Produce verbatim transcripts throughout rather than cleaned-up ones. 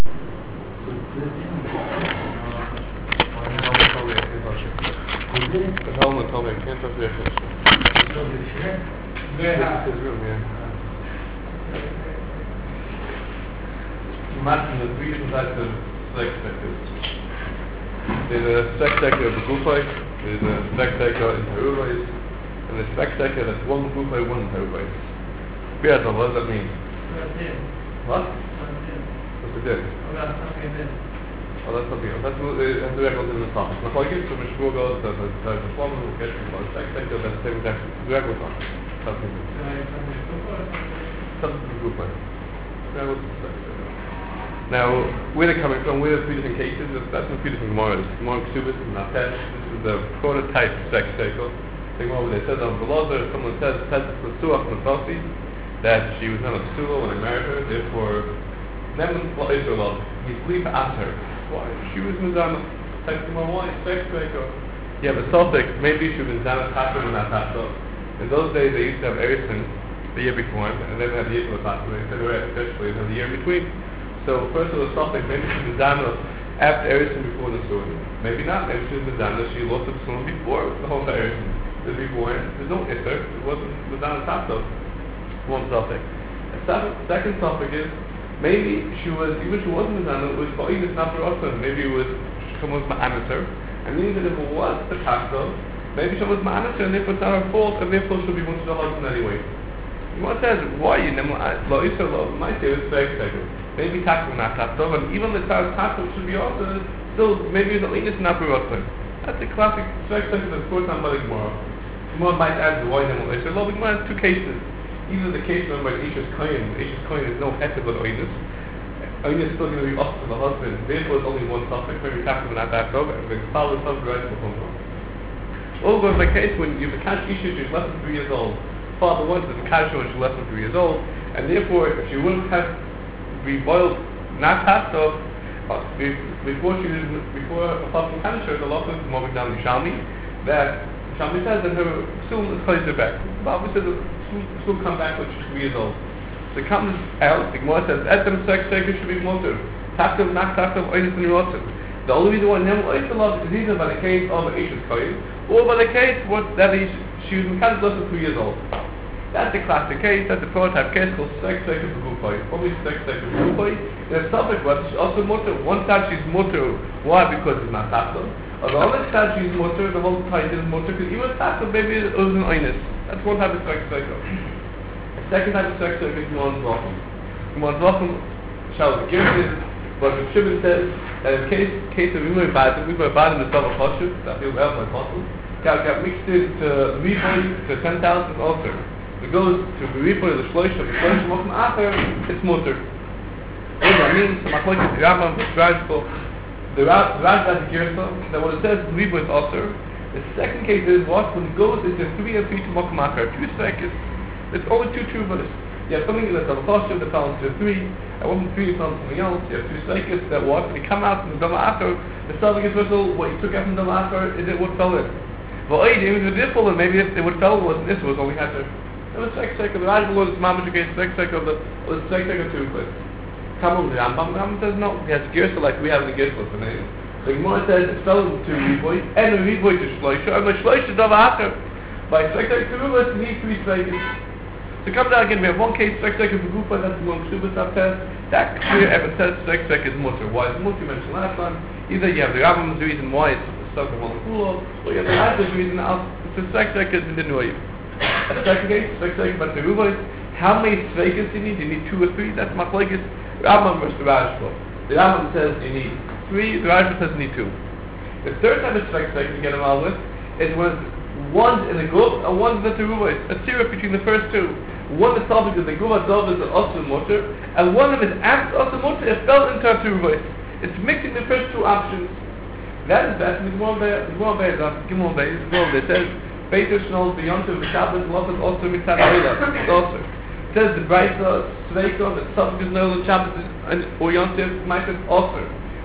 The Talmud told me I can't touch the Echad. This is his room, yeah. Imagine the three different types of sex sectors. There's a sex sector of the Gufay, there's a sex sector in Haruvais, and the sex sector that's one Gufay, one Haruvais. Beaton, what does that mean? What? What's the din? Oh, that's something else. That's uh, that's the record in the topic. Now, if I give some Mishmur goes, there's a there's a form of get from the sex sector, that's the same exact record topic. Something. Something to Gufay. Now, where they're coming from, where there are three different cases, that's in three different Gemaras. Gemara Ksubis and Natesh, this is the prototype sex cycle. The Gemara where they said on Velazar, someone says, says the Suach Nafasi, that she was not a Psula when I married her, therefore, Neman Israel, he sleep at her. Why? She was Mizana. Text Gemara, why? Sex cycle. You have a suffix, maybe she was Mizana Tata and not Tata. In those days, they used to have Erison the year before, and then they had the year before Tata, they said, right, especially, they had the year in between. So first of all, suffix, maybe she was Mizana after Erison before the Surah. Maybe not, maybe she was Mizana, she lost the Surah before the whole Erison. The before, there's no Isser, it wasn't Mizana Tata. One suffix. The second suffix is, maybe she was, even if she wasn't Mizana, it was Ba'idus not for Osman, maybe it was, someone was Ma'anaser, and meaning that if it was the Tata, maybe someone was Ma'anaser, and therefore it's not her fault, and therefore she'll be one to the husband anyway. You want to say, why you never, La'isha, my say it's very second. Maybe Tata not Tata, and even the Tata should be also, still, maybe the Linus not for Osman. That's a classic strike second that's fourth time by the Gemara. Gemara might add the why never La'isha. The Gemara has two cases. Either the case done by Isha's Kohen, Isha's Kohen is no heter but Oinus. Oinus is still going to be up to the husband, therefore it's only one suffix, maybe Tata not that over, and the father suffix right will come from. Or the case when you have a Kash Isha, she's less than three years old. Father wants a Kash when she's less than three years old, and therefore if she wouldn't have be boiled not passed off uh, before she was before a father from Kash, the law says Mohammed Dam Yishalmi, that Yishalmi says that her soon closes her back. Bible says she'll come back when she's three years old. So it comes out, the Gemara says, Etem sex cycle should be motor. Taktav, not taktav, oinus and rotzen. The only reason why never oinus love is either by the case of an Isha's Kohen, or by the case what, that is, she was Mekadis less than three years old. That's the classic case, that's the prototype case called sex cycle for Gufay. Only sex cycle for Gufay. There's subject, but she's also motor. One side she's motor, why? Because it's not taktav. On the other side she's motor, the whole time is motor, because even taktav maybe it was an oinus. That's one type of sex cycle. The second type of sex cycle is Gemara Zvachim. Gemara Zvachim shall be given, but the Shimon says that in case case of Imre Badim, Imre Badim is double Choshev, that he'll have my apostle, got, got mixed into Riboy to ten thousand altar. It goes to Riboy, the Shlosh, the Shlosh, Mokum Acher, it's motor. What that means, the Machlokes, the Rambam, the Rajko, the Raj has a Girsa, that what it says Riboy is altar. The second case is what? When it goes into three and three to Mokum Acher, two seconds, it's only two tubers. You have something that's a Choshev that falls into three, and one from three falls something else. You have two seconds that what? When you come out from the Dama Acher, the subject is whistle, what you took out from the Dama Acher, is it what fell in? Well, even if it did fall in, maybe if it would fell in wasn't this, was only had to. It was sex cycle. The Raj below this Mamash against sex cycle, the was sex cycle two places. Come on, the Rambam. The Rambam says no. He has Girsa like we have in the Girsa for name. The Gemara says it fell into Riboy, and a Riboy to Shloisha, and the Shloisha Dava Acher. By sex cycle two, let's need three seconds. So come down again, we have one case, sex cycle for Gufa, that's the one Ksubas test. That clear ever says sex cycle is mutter. Why is mutter mentioned last time? Either you have the Rambam's reason why it's stuck in one Kulo, or you have the Raj's reason it's the sex cycle is in the Noyev. The second case, sex cycle but the Rubois, how many sveikas do you need? Do you need two or three? That's Machlokes. Rambam versus the Raj's. The Rambam says you need three, the Raj's says you need two. The third type of sex cycle you get involved with is when one's in the group and one's in the Rubois. A syrup between the first two. One is topic is the Guma Dov is the Osir Motor, and one of his acts Osir Motor it fell into a Rubois. It's mixing the first two options. That is that. The Gemara Beis, the Gemara Beis, the Gemara Beis, the Gemara Beis says, Beiter Shnol beyond the Shabbos Lofet Osir Mitzad Eila. It's Osir. It says the Brisa Sveiko, the subject is no Shabbos and or Yontif might be Osir.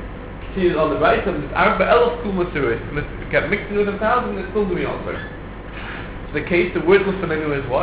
See on the Brisa, it's Arba Elf Kumasirus, and it's got mixed with a thousand, it's still doing Osir. So the case, the wordless phenomenon is what?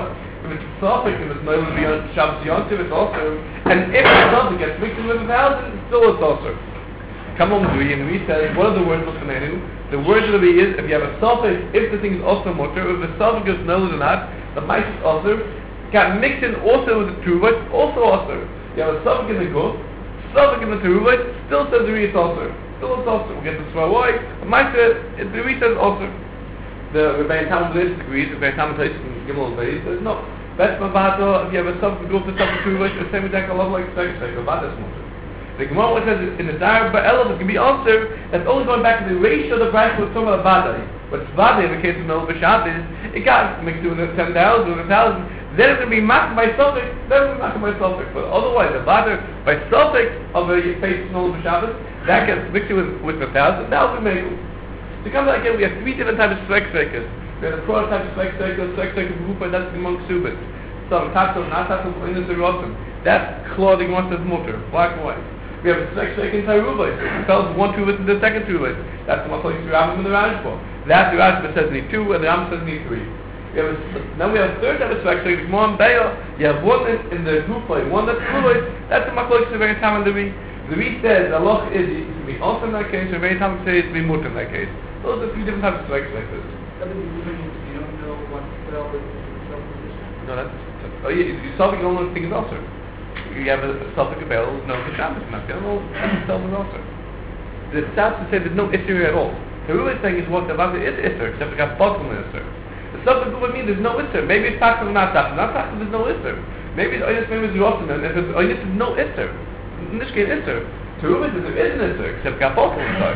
If it's suffix, if it's no beyond Shabbos Yontiv, it's also. And if the suffix gets mixed in with a thousand, it's still it's also. Come on, Louis, and Louis says, what are the words of the The words of the is, if you have a suffix, if the thing is also mutter, if the suffix is no or not, the mice is also. Got mixed in also with the Teruvah, also also. You have a suffix in the Guf, suffix in the Teruvah, still says the it's also. Still it's also. We get the Svarwai, the mice, the Louis says also. The Rebbein Talmud disagrees, the Rebbein Talmud says, Gimel Bay says, no. That's Mabata, if you have a suffix Guf, the suffix Teruvah, the same exact Allah like second second, Mabata is mutter. The Gemara says in the Dar Ba'elav it can be answered that's only going back to the ratio of the price was talking about Vadai. But Vadai in the case of Mel B'Shabbos, it got mixed with the ten thousand, with a thousand, then it's going to be matched by suffix, then it's going to be matched by suffix. But otherwise, the Vadai by suffix of a face of Mel B'Shabbos, that gets mixed with with a thousand, that will be made. To come back again, we have three different types of Svek Svekers. We have the prototype of Svek Svekers, Svek Svekers Rupa, that's the monk Subit. So, Tato, not Tato, in the Rotten. That's clothing once as mutter, black and white. We have a Svek Svek in Taruba. It tells one Tuvah and the second Tuvah. That's the Machlokes Rambam and the Rashba. That the Rashba says need two and the Rambam says need three. We have a, then we have a third type of Svek Svek, more on Beya. You have one in, in the Gufay, one that's fluid. That's the Machlokes of very time in the Reed. The Reed says the loch is it can be also in that case, or very time says it can be mutter in that case. Those are three different types of Svek Svekers. You don't know what spell is self-position. No, that's, that's oh, you, you saw the only thing is also. You have a suffix available, no the Shabbos not the other itself is also. The Shabbos to say there's no issue at all. The real thing is what the Vazir is issue, except it got bottom in issue. The suffix would mean there's no issue. Maybe it's tachlis or not tachlis. Not tachlis, there's no issue. Maybe it's oynis, maybe it's rotten, and if it's oynis, there's no issue. In this case, issue. To Reuben, there is an issue, except it got bottom inside.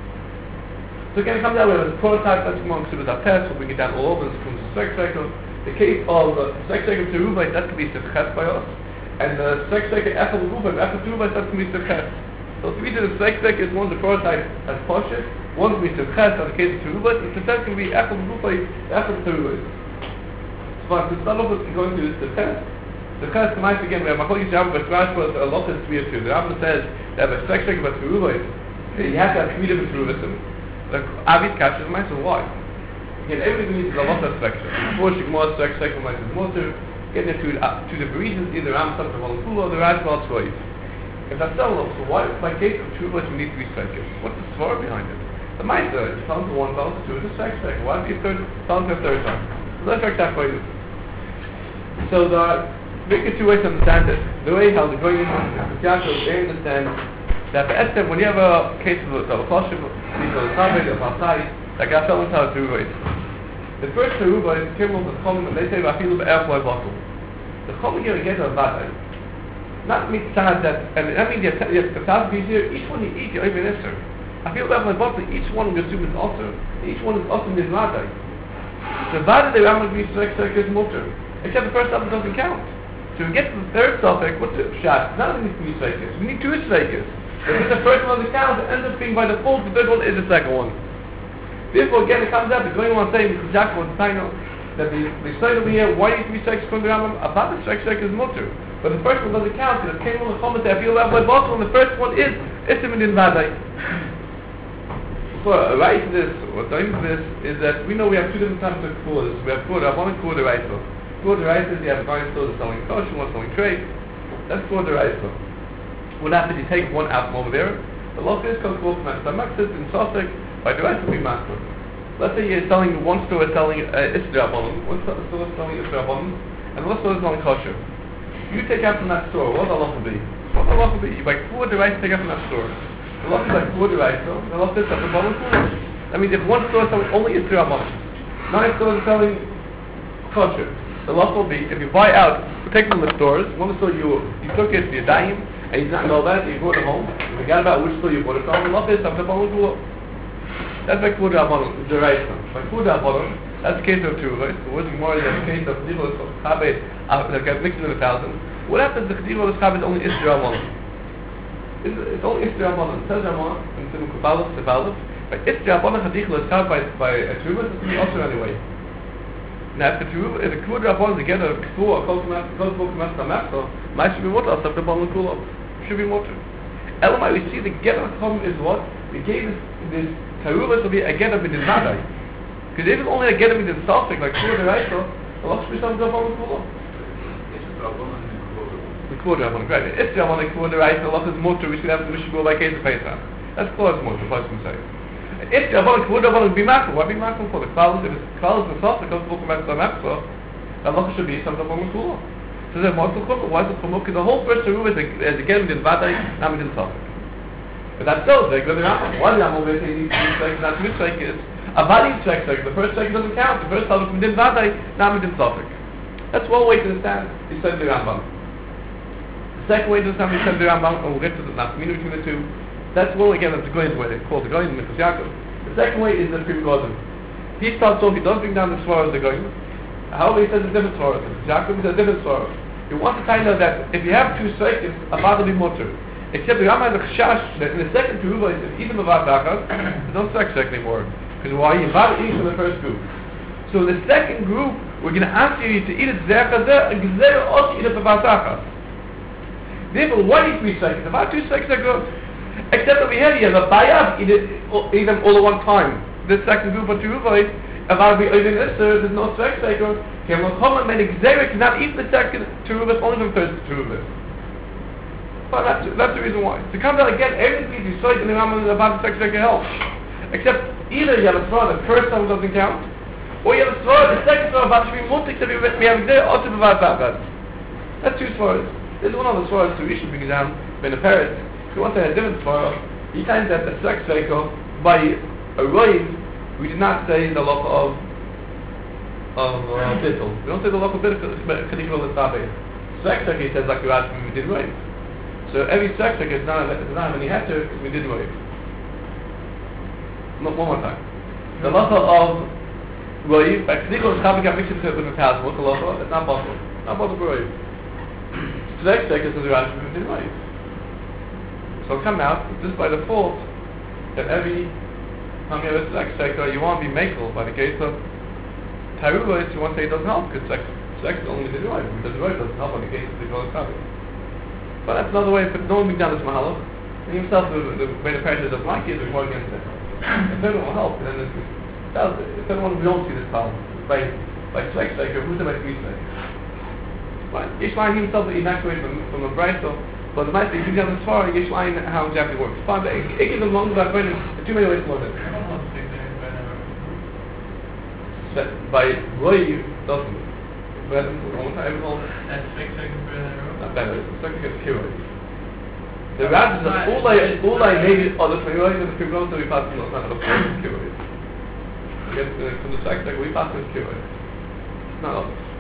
So again, it comes out with a prototype, that's among Ksubas HaTes, we'll bring it down all over, this comes to Svek Svekos. The case of the Svek Svekos to Reuben, that could be Sivches by us. And the Svek Svek Echel Ruba, Echel Ruba, that's going to be Sivches. So three to the Svek Svek is one of the prototypes as Poshet, one will be Sivches, in the case of Teruba, and Sivches can be Echel Ruba, Echel Teruba. So to start off with going to Sivches, Sivches, tonight again, we have Machlokes Rambam, but Rashba, a lot of three or two. The Rambam says that a Svek Svek about Teruba, you have to have three different Terubism. The Avid catches the so why? Again, everything needs a lot of Svek Svek. Before Shigmor, Svek Svek, mice is Motor. Getting it to, uh, to the reasons either Ram something on Kula or the Rashbal Tzvois. If that's so, so why by case of Trubos we need three Svekers? What's the svar behind it? The Meister is telling to one, telling to two, it's a Svek Svek. Why is the third, telling to a third time? So let's check that for you. So the there are two ways to understand it. The way how the going into the Yaakov, they understand that the Estem, when you have a case of a Koshim, these are the Tabed, the Masai, that got fell into how two ways. The first Teruba is Kimmel, the Chom, and they say Vafilu Be'erfloi bottle. The Chom here again are Vadai. Not means that, and that means you have the thousand pieces here, each one you eat, you even answer. Vafilu Be'erfloi bottle, each one we assume is also, each one is also is Vadai. The Vadai the Rambam means Svek Svek is Mutter, except the first suffix doesn't count. So we get to the third suffix, what's the shot? None of these three Svekers, we need two Svekers. If the first one doesn't count, it ends up being by default, the third one is the second one. Therefore, again, it comes up, it's going on saying, because Jacob was saying that the the side over here, why do you three Svekers from the Rambam? About the Svek Svek is mutter. But the first one doesn't count, because it came on the comment that I feel that by bottle, and the first one is Issim in Vadai. So, a right to this, or doing this, is that we know we have two different types of quarters. We have quarter, one and quarter right. Quarter right is you have a guy still selling kosher, one selling trade. That's quarter right. What happens, you take one out from over there, the law is called quarter man. So, Maxis in Sosek, by the rest will be master. Let's say you're selling, one store is selling uh, Isra Bonim, one store is selling Isra Bonim, and one store is selling kosher. You take out from that store, what the law will be? What the law will be? You buy four the rice, take out from that store. The law is like four the rice, so the law is at the bottom four. That means if one store is selling only Isra Bonim, nine stores are selling kosher. The law will be, if you buy out, take from the stores, one store you you took it, you dime, and you did not know that, you brought it home, you forgot about which store you bought it from, the law is at the bottom four. That's like Kuda Abonim, the right one. By Kuda Abonim, that's the case of two, right? So what's more than the case of Chdiva of Chabed that got mixed in a thousand. What happens if the Chdiva of Chabed is only Isra Abonim? It's, it's only Isra Abonim. It says Ramah, in Simon Kubalov, Sebalov, but Isra Abonim Chadichel is Chabed by, by a Teruba, it's going to be also anyway. Now if the Teruba, if the Kuda Abonim together, Kfur, or Kol Kemas Tamachto, might should be water, I'll stop the Abonim Kulov. Should be water. Elamai, we see the get of Chom is what? We gave this, this Teruba to be a get up in the Vadai. Because if it's only a get up in the Sosik, like Kur the Reisel, The loch should be something upon the kula. It's a problem and it's a problem. The quarter I want to correct it. If I want to quarter right, the loch is mutter, we should have the mission go by case of Pesach. That's close mutter, the person say. If I want to quarter, I want to be macro. Why be macro for the clouds? If it's clouds and soft, it comes to look at the macro. The loch should be something upon the kula. So the muscle kula, why is it chumuk? The whole first rule is again with the vadai, now with the soft. But that's still like the Rambam. Why the Rambam will say these two strikes, not two strikes is a body strike. The first strike doesn't count. The first halach midin vadai, now midin soft. That's one way to understand. He said the Rambam. The second way to understand, he said the Rambam, and we'll get to the nafkamina between the two. That's one way again of the Goyim, where they call the Goyim Mitzvah Yaakov. The second way is the Pri Megadim. He starts off, he doesn't bring down the Swarah of the Goyim. However, he says a different Swarah. Yaakov is a different Swarah. He wants to find out that if you have two strikes, a father will be mutter. Except the Rambam has a chashash that in the second Teruva, he says even the Vav Dachas, there's no strike strike anymore. Because why you invite each in the first group. So the second group, we're going to ask you to eat it zerchazeh and gzer also eat it the Vav Dachas. Therefore, why eat three strikes? The Vav two strikes are good. Except over here, you have a Bayav eat, it, eat them all at one time. This second group of Teruva, if I be even this, there's no strike striker. Okay, well, common man gzer cannot eat the second Teruva, only from first Teruva. But that's, that's the reason why. To come down again, everything you saw in the Rambam about the sex can help. Except either you have a throw, the first one doesn't count, or you have a throw, the second throw about to be multi, except we have there also about that. That's two throws. There's one other throw, so we should bring it down. When a parrot, if you want to have a different throw, you find that the sex cycle, by a roiv, we did not say the local of of uh, bittul. We don't say the local bittul, because it's not a sex cycle, he says like you asked me, we did roiv. So every sex does not have, does not have any heter because we didn't wave. One more time. The lacha of roiv, by k'dichol chavik mixed with the past, what's the lacha? It's not possible. Not possible for roiv. Sex does the Rashi we didn't wave. So come out, just by default, that every time you have a sex sector, you want to be makel by the case of Taruva, you want to say it doesn't help because sex, sex only did wave, because the roiv doesn't help on the case of the k'dichol chavik. But that's another way, but no one being done this mahalach. And himself, the, the way the parents doesn't like it, is more against it. If anyone will help, then it's, if anyone we don't see this problem, by, by sex cycle, who's the best we say? Right, Yishmael himself, he backs away from, from the Brayso, but the might be, if you get this far, Yishmael how exactly works. Fine, but it gives them long about going, too many ways to learn it. By Roy, doesn't it? But one time, That's six seconds for that row. not better, it's like a hero. The Rav says, all I, all I made are the Feyroid and the Feyroid, so we pass them, not the Feyroid. Again, from the fact that we pass them Feyroid. Not others.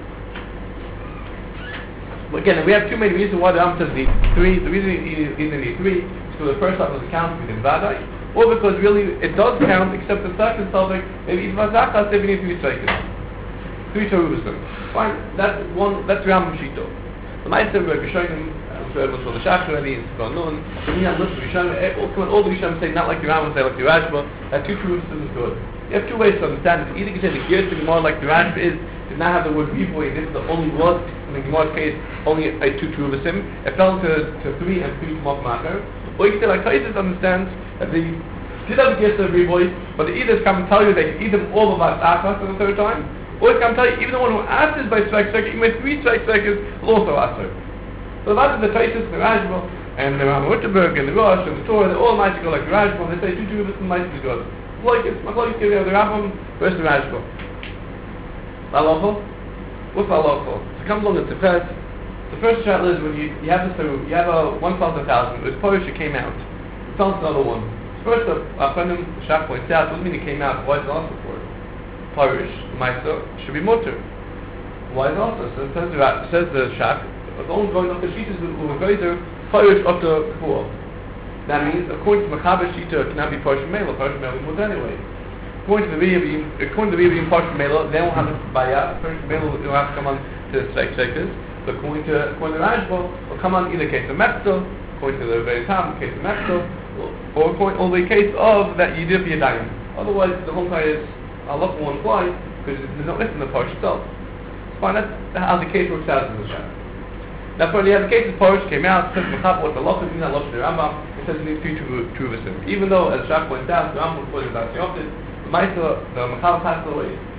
But again, we have two main reasons why the Ram says the three, the reason he didn't need three, is because the first half doesn't count within Vadai, or because really it does count, except the second topic, maybe even Vazachas, they need three seconds. Three Terubas. Fine, that's one, that's Rambam Shito. The Meister, we're showing him, I'm sure it was for the Shach already, it's gone on. So we have listened, we're showing him, all the Rishon say, not like the Rambam, say like the Rashba, that two Terubas is good. You have two ways to understand it. Either you can say the Gears to more like the Rashba is, did not have the word Rivoy, this is the only word, in the Gemara's case, only a two Terubasim. It fell to, to three and three come off Macher. Or you can say like Taisus understands that the did have the Gears of Rivoy, but the Ediths come and tell you they can eat them all about Achas for the third time. Or it can tell you, even the one who answers by strike circuit, even with three strike circuits, will also answer. So that is the Taisus, the Rashba, and the Rambam Wittenberg, and the Rosh, and the Torah, they all might go like the Rashba, and they say two Terubasim might be good. It's like it's like the Rambam versus the Rashba. Halacha? What's halacha? So it comes along the Tefes. The first shot is when you, you have this, you have a one thousand thousand, it was Polish, it came out. It found another one. First, a friend of the Shach points out, doesn't mean it came out, why is it also for it? Parish, Maisa, should be mutter. Why is it also? So it says the, it says the Shach, it's only going up the sheet is Uvagaizer, Parish up to Kua. That means, according to Machaber Shita, it cannot be Parish Mela, Parish Mela is mutter anyway. According to the Rebbe, according to the Rebbe in Parish Mela, they won't have to buy out, Parish Mela will have to come on to the strike shakers. But according to, according to Rashba, will come on either case of Metzl, according to the very time, case of Metzl, or according to the case of that you did be a diamond. Otherwise, the whole time is Allah will apply because there's no list in the Parish itself. Fine, that's how the case works out in the Shach. Now, for the other case, the Parish came out, says Mechab, what the Loch is, not Loch the Rambam, it says you need three Truvasim. Even though, as Shach points out, the Rambam was that the opposite, the Maisa, the Mechab passed away.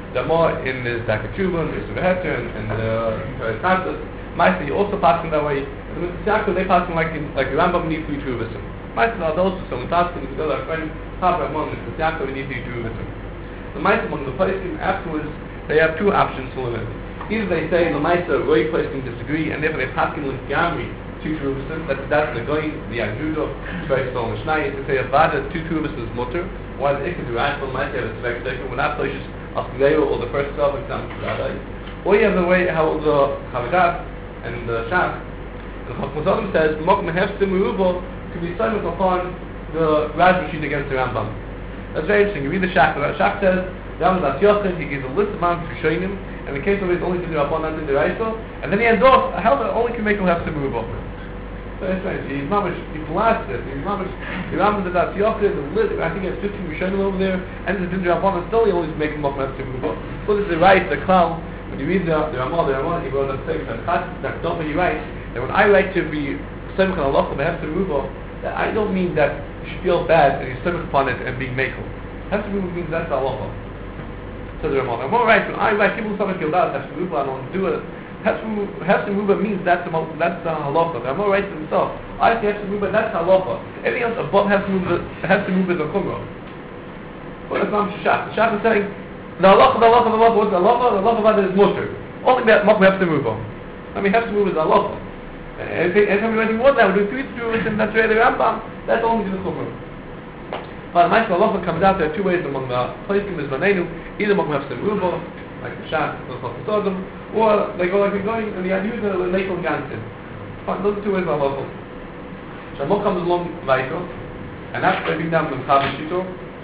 the more in the Zakachuba and the Heter and, and the Tantas, Maisa, he also passing that way. And the Mitzvah, they passing like in, like the Rambam needs three Truvism. Maisa are those who some tasking together, our friend, Papa Ramon, and the Mitzvah, we need three Truvism. The Maisa among the Paiskim afterwards, they have two options to limit. Either they say the Maisa, Roy Paiskim disagree, and therefore they passing with Gamri, two Truvism, that's, that's the Goy, the Ajudo, Shvei Sol, and Shnai, to say a Vada, two Truvism is mutter, while the Ikka, the Rashbal, Maisa, have a Svek Sefer, when that places Asgleyo, or the first self-exam, or you have the way how the Havadat, and the Shach, the Chachmazodim says, Mok Mehefsim Merubo, to be silent upon the Raj machine against the Rambam. That's very interesting. You read the Shach, the Shach says, Rambam Das Yochid, he gives a list of amount of Rishonim, and in case of it, only can do Rabban and the Raisa, and then he ends off, how the only can make him Hefsim Merubo. So that's right. He's mamish, he blasted it. He's mamish, the Rambam did that Yochid, the list, I think he has fifteen Rishonim over there, and the Dindra Rabban, and still he always makes him Mok Hefsim Merubo. So this is the right, the clown. When you read the the Ramah, the Ramah, he wrote a thing that that don't he writes that when I write to be Semach and Allah, I have to move on, that I don't mean that you should feel bad and you Semach upon it and being makel. Have to move means that's Allah. So the Ramah. Ramah writes when I write people Semach feel bad, have to move on, I don't do it. Have to move, have to move means that's the that's the halacha. The Ramah writes himself. I say have to move, that's halacha. Everything else above has to move, has to move is a kumrah. But that's not Shach. Shach is saying. The halacha, the halacha, the halacha, what's the halacha? The halacha about it is mutter. Only that we have to move on. I mean, have to move is the halacha. And if we went more than that, we do three to do it, and that's really the Rambam, that's only the chumrah. But the Maisa halacha comes out, there are two ways among the Paiskim is Manenu, either we have to move on, like the Shach, the Chachmazodim, or they go like we're going, and the Adyuda, the Leikel Gantin. Fine, those are two ways of halacha. Shamok comes along weiter, and that's why we down the Chavashito.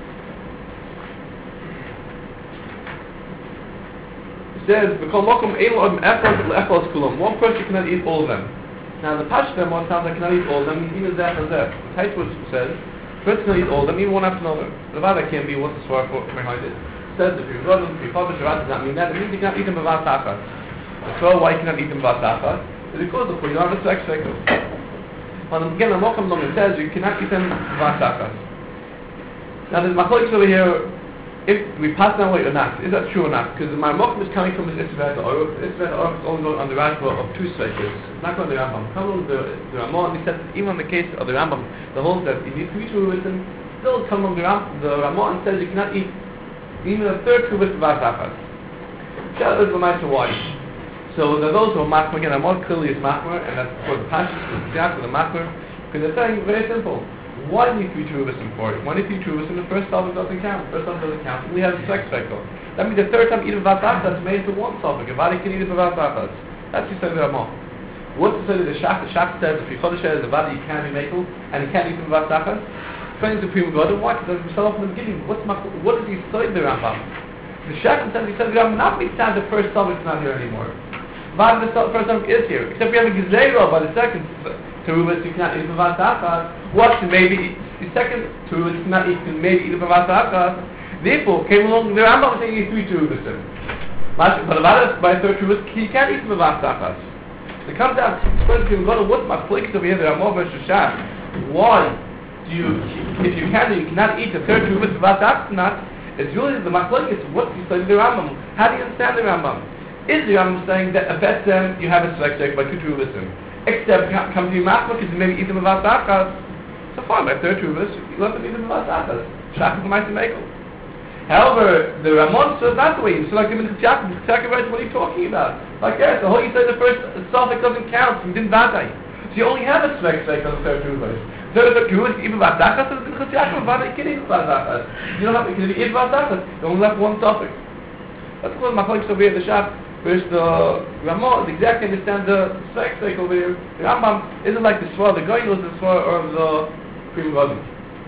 Says, one person cannot eat all of them. Now the Pashtem one sounds like cannot eat all of them, even that and that. The Taitwus says, person cannot eat all of them, even one after another. The Vada can't be what's the svar for behind it. Says if you run them, if you publish Rav does not mean that, it means you cannot eat them b'vat tachas. So why you cannot eat them b'vat tachas? Is because of you don't have a sex cycle. And again, the Mocham Long says you cannot eat them b'vat tachas. Now there's machlokes over here. If we pass that way or not, is that true or not? Because my mokum is coming from this Isra to Oruk. The Isra to Oruk is only going on the Rashba of two sveches. It's not going on the Rambam. Come on the, the Ramah, and he said, even in the case of the Rambam, the whole that you need three Truvism, still come on the, Ram, the Ramah and says you cannot eat even a third Truvis B'vat Tachas. That is the matter why. So there are those who are Machmer, again, Ramah clearly is Machmer, and that's for the Pashas, the Tziyat, the Machmer, because they're saying very simple. Why do you need three Truvism for it? Why do you need three Truvism? The first Salvik doesn't count. The first one doesn't count. We have a sex cycle. That means the third time eating Vatachas is made into one Salvik. A body can eat it for Vatachas. That's the Seder Ramah. What's the Seder the Shach? The Shach says if you Chodesh is a body, you can't be makel, and you can't eat for Vatachas. Explaining to Prima God, why? Because he started off in the beginning. What's my, what is he saying the Rambam? The Shach says he said the Rambam not makes time the first Salvik is not here anymore. Vada the first Salvik is here. Except we have a Gezerah by the second Terubas, you cannot eat for Vatachas. What's maybe the second Terubas, you cannot eat maybe eat for Vatachas. Therefore, came along the Rambam saying you three Terubas. But Vada by third Terubas, he can't eat for Vatachas. So it comes down, explains to him, God, what's my place over here, the Ramah versus Shach? Why do you, if you can, you cannot eat the third Terubas for Vatachas not? It's really the Machlokes, what you say the Rambam. How do you understand the Rambam? Is the Rambam saying that at best then you have a select check by two Terubas? Except come to your mouth because you maybe eat them about tachas. So fine, by third Terubas, you let them eat them about tachas. Shach is the mighty makel. However, the Ramon says not the way. So like the Minchak, the Minchak writes, what are you talking about? Like yes, the whole you said the first suffix doesn't count, you didn't vatai. So you only have a select check on the third Terubas. Third Terubas, even about tachas, so the Minchak vatai, you can eat about tachas. You don't have to eat about tachas. You only have one suffix. That's what my colleagues over here, the Shach. Whereas the Ramah exactly understand the sex cycle over here. The Rambam isn't like the Svar, the Goyin was the Svar of the Prima Godim.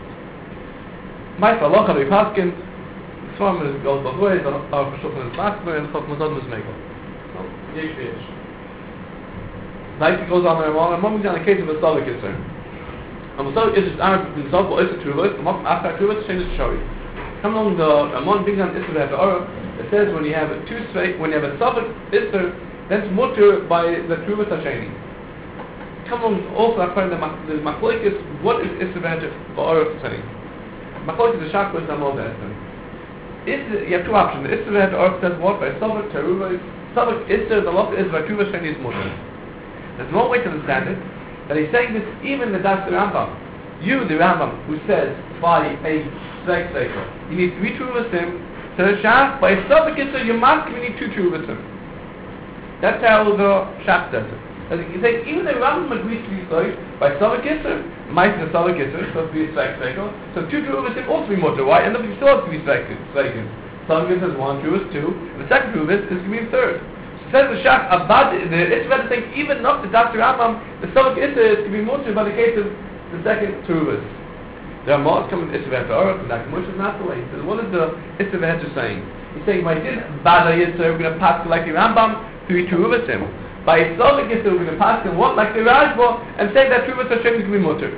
My Salacha, the Paskin, the Svar is goes both ways, the Shulchan is Masmer, and the Chachmazodim is Mekel. So, yesh yesh. Like it goes on the Ramah, and Ramah is on the case of a Salvik Yisr. And the Salvik Yisr is Arab, the Salvik Yisr Truvot, the Mokh After Truvot, changes to Shari. Come along the Ramah, brings on Yisr, the Arab. It says when you have a two straight, when you have a suffix iser, that's mutter by the Truvas Hasheni. Come on, also according to the Machlokes, what is iser benefit for Orach saying? Machlokes the Shach was Ramah Be'etzem. Is you have two options. The Isser had or says what by Sabak Teruva. Sabak Isser the law is by Teruva Sheni is mutter. There's one way to understand it. That he's saying this even the Das the Rambam. You, the Rambam, who says by a Svek Sefer, you need three Teruvasim to the Shach. By a Sabak Isser, you must you need two Teruvasim. That's how the Shach does it. As you say, even the Rambam agrees to be like by Sabak Isser, might the Sabak Isser supposed to be a Svek Sefer. So two Teruvasim also be mutter. Why? And then you still have to be Svek Sefer. Sabak Isser is one, Teruvas two, and the second Teruvas is going to be the third. Says the Shach about the Isra is saying even not the Doctor Rambam, the Sabak Isra is to be mutter by the case of the second Teruvas. There are more coming Isra after Aruch, and Doctor Moshe is not the way. He says, what is the Isra Vehesher saying? He's saying, by this Bada Isra, we're going to pass like the Rambam, three Teruvasim. By Sabak Isra, we're going to pass what like the Rajbo, and say that Teruvas are going to be mutter.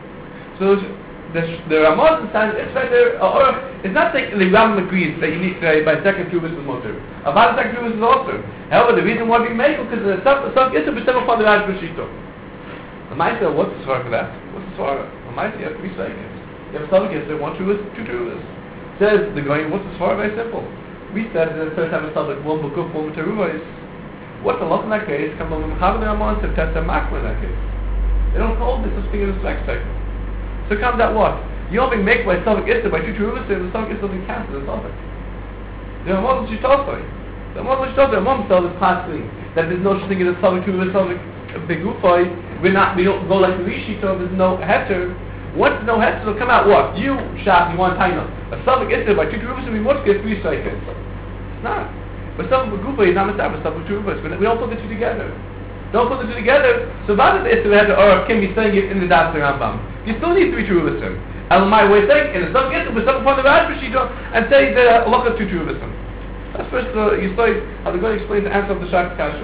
So the the Ramaz understands Isra Aruch is not saying the Rambam agrees that you need to by second Teruvas is mutter. About the second Teruvas is also. However, the reason why we make it because the Sabak Isra is still upon the Raj B'Shito. The Maisa, what's the svar for that? What's the svar? The Maisa, you have three seconds. You have Sabak Isra, one Teruvas, two Teruvas. Says the going, what's the svar? Very simple. We said that the first time a Sabak, one B'Kuf, one Teruvas. What's the lot in that case? Come on, Mechaber the Ramaz to test a Makma in that case. They don't call this such thing as a Svek Sefer. So comes out what? You don't make by Sabak Isra by two Teruvas, the Sabak Isra doesn't cancel the Sabak. The Ramaz is Shitosai. The Ramaz is Shitosai. The Ramaz tells us classically that there's no such thing as a Sabak Teruvas, Sabak Begufai. We're not, we don't go like the Rishito, there's no heter. Once no heter, it'll come out what? You, Shach, you want Taina. A Sabak Isra by two Teruvas and we must get three seconds. It's not. But Sabak Begufai is not a Sabak Teruvas. We don't put the two together. Don't put the two together. So about the Isra heter or can be saying it in the Das Rambam. You still need three Teruvasim. And my way saying in the Sabak Isra, we start upon the Raj B'Shito and say that Allah has two Teruvasim. That's first uh, you say how they're going to explain the answer of the Shach Kasha.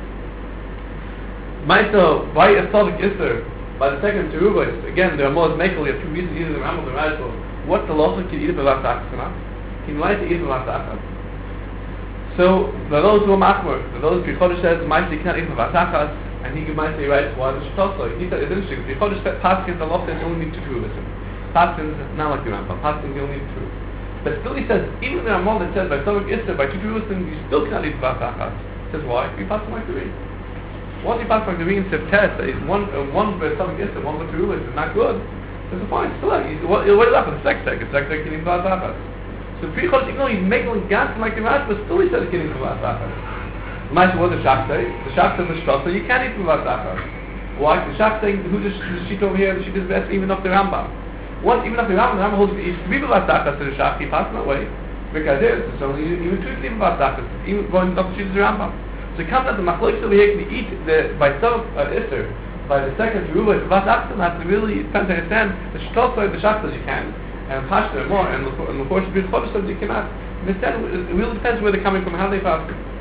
Maito, why a Sabak Isra by the second Teruvas, again there are more Mekel, you have two reasons, either the Rambam or the Rajbo. What's the loss of can eat it without Achas or not? Can you eat it without Achas? So for those who are Machmer, for those who Chodesh says Maito you can't eat without Achas, and he can Maito writes why the Shtosai. He said it's interesting, if Chodesh said Paskins the loss is only need two Teruvasim. Paskins not like the Rambam, Paskins you only need two. But still he says, even the Ramon that says by Sabak Isra, by two Teruvasim, you still cannot eat without Achas. He says why? You pass like the Reed. Once you pass like the Reed and say test that is one uh, one by Sabak Isra, one by Teruvasim is not good. There's a point. Still like what what is that for the sex tech? It's sex tech can eat without Achas. So pre Chodesh, even though he's making gas like the Rash, but still he said he can eat without Achas. Imagine what the Shach say. The Shach says the Shtosa, you can't eat without Achas. Why? The Shach saying who does the sheet over here? The sheet is best even up the Rambam. Once even up the Rambam, the Rambam holds if three without Achas to the Shach, he passed that way. Because there is only even two even without Achas, even going up the sheet of the Rambam. So it comes out the Machlokes over here can eat the by Sabak uh, Isra, by the second Teruvah without Achas, and have to really depends to understand the Shtosa, the Shach says you can, and Pashta more, and the course of the Chodesh says you cannot. Instead, it really depends where they're coming from, how they pass.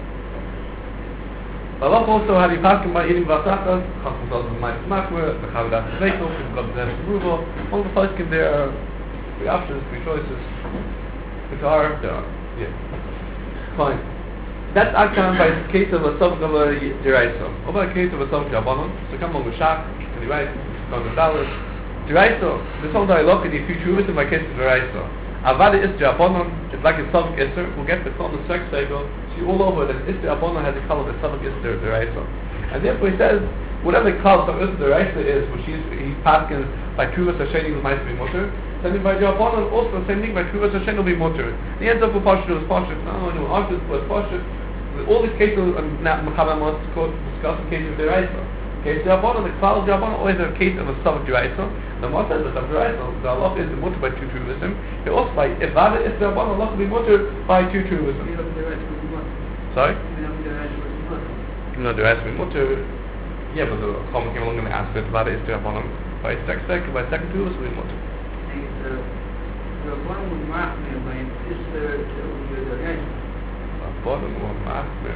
Allah also had you pass by eating vasachas, Chacham tells them my smakwer, the Chavadat Zveikel, the Chavadat Zveikel, all the Paskin there are three options, three choices. Which are, there are, yeah. Fine. That's Akhan by the case of a Sabak of a Deraiso. What about the case of a Sabak Rabbanon? So come on with Shach, and he writes, on the Dallas. Deraiso, this whole dialogue in the future is in my case of Deraiso. Avada Isra Rabbanon, it's like a Sabak Isra, we'll get the Kol the Sex Cycle, see all over that Isra Rabbanon has a color of a Sabak Isra Deraiso. And therefore he says, whatever the color of Isra Deraiso is, which he's, he's passing by Truvas Hashem will might be mutter, sending by Rabbanon also sending by Truvas Hashem will be mutter. He ends up with Pashut, it was Pashut, no, no, Arshut was Pashut. All these cases, now Mechaber wants to discuss the case of Deraiso. Case of Rabbanon, the Klal of Rabbanon always have a case of a Sabak Deraiso. The Moshe says that Deraiso, the Allah is the mutter by two Truvasim. He also by if Vada is the Rabbanon, Allah will be mutter by two Truvasim. Sorry? Even though Deraiso will be mutter, yeah, but the Chom came along and asked that Vada is the Rabbanon by second second by second Truvasim will be mutter. Rabbanon will mark me by Isra to the Deraiso. Rabbanon will mark me.